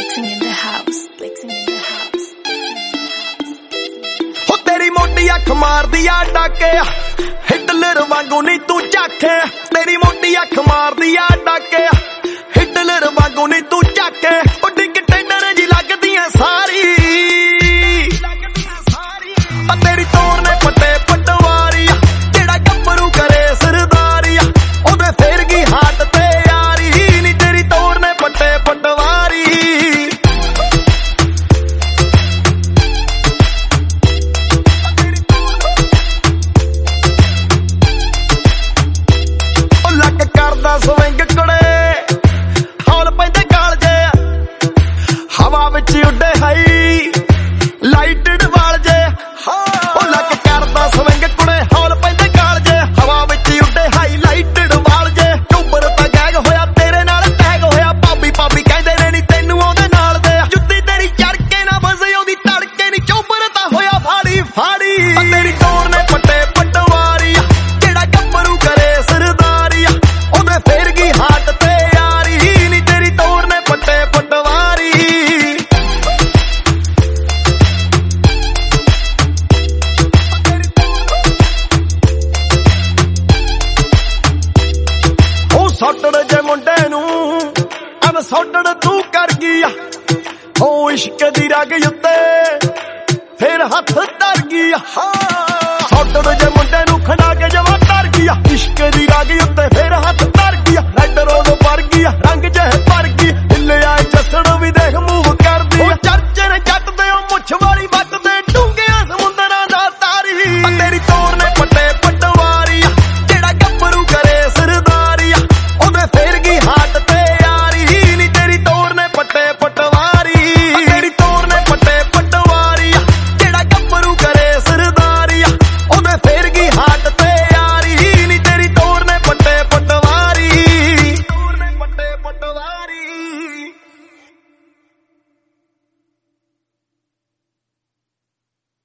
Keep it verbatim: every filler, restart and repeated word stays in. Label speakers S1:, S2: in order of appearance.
S1: Flexing in the house, flexing in the house.
S2: हो तेरी मोटी अख मार दिया डाके हिटलर वांगू नहीं तू झाके तेरी मोटी अख मार दिया डाके हिटलर वांगू नहीं तू झाके ओ डिग टेंडर जी लगदियां सारी आ तेरी तोड़ ने पट्टे पटवारी जेड़ा गब्बरू करे सरदारी ओदे फेर गई हाथ ते यारी नी तेरी तोड़ ने पट्टे पटवारी ਸਵਿੰਗ ਕੁੜੇ ਹੌਲ ਪੈਂਦੇ ਗਾਲ ਜੇ ਹਵਾ ਵਿੱਚ ਉੱਡੇ ਹਾਈ ਲਾਈਟਡ ਵਾਲ ਜੇ ਉਹ ਲੱਕ ਕਰਦਾ ਸਵਿੰਗ ਕੁੜੇ ਹੌਲ ਪੈਂਦੇ ਗਾਲ ਜੇ ਹਵਾ ਵਿੱਚ ਉੱਡੇ ਹਾਈ ਲਾਈਟਡ ਵਾਲ ਜੇ ਟੂਬਰ ਤਾਂ ਗੈਗ ਹੋਇਆ ਤੇਰੇ ਨਾਲ ਟੈਗ ਹੋਇਆ ਭਾਬੀ ਭਾਬੀ ਕਹਿੰਦੇ ਨੇ ਨੀ ਤੈਨੂੰ ਉਹਦੇ ਨਾਲ ਦੇ ਜੁੱਤੀ ਤੇਰੀ ਚੜ ਕੇ ਨਾ ਵਸੇ ਉਹਦੀ ਤੜਕੇ ਨੀ ਚੋਬਰ ਤਾਂ ਹੋਇਆ ਫਾੜੀ ਫਾੜੀ ਤੇਰੀ ਤੋੜ ਨੇ ਪੱਟੇ ਪਟਵਾਰੀ ਜਿਹੜਾ ਗੱਭਰੂ ਕਰੇ ਸਰਦਾਰੀ ਉਹਦੇ ਫੇਰ ਗਈ ਹਾਟ ਤੇ ਯਾਰੀ ਨੀ ਤੇਰੀ ਤੋੜ ਨੇ ਪੱਟੇ ਪਟਵਾਰੀ ਉਹ ਸੱਟੜ ਜੇ ਮੁੰਡੇ ਨੂੰ ਅਨ ਸੱਟੜ ਤੂੰ ਕਰ ਗਈ ਉਹ ਇਸ਼ਕ ਦੀ ਰਗ ਉੱਤੇ ਫੇਰ ਹੱਥ ਧਰ ਗਈ ਹਾਂ ਸੱਟੜ ਜੇ ਮੁੰਡੇ ਨੂੰ ਖੜਾ ਕੇ ਜਵਾ ਧਰ ਗਈ ਇਸ਼ਕ ਦੀ ਰਗ ਉੱਤੇ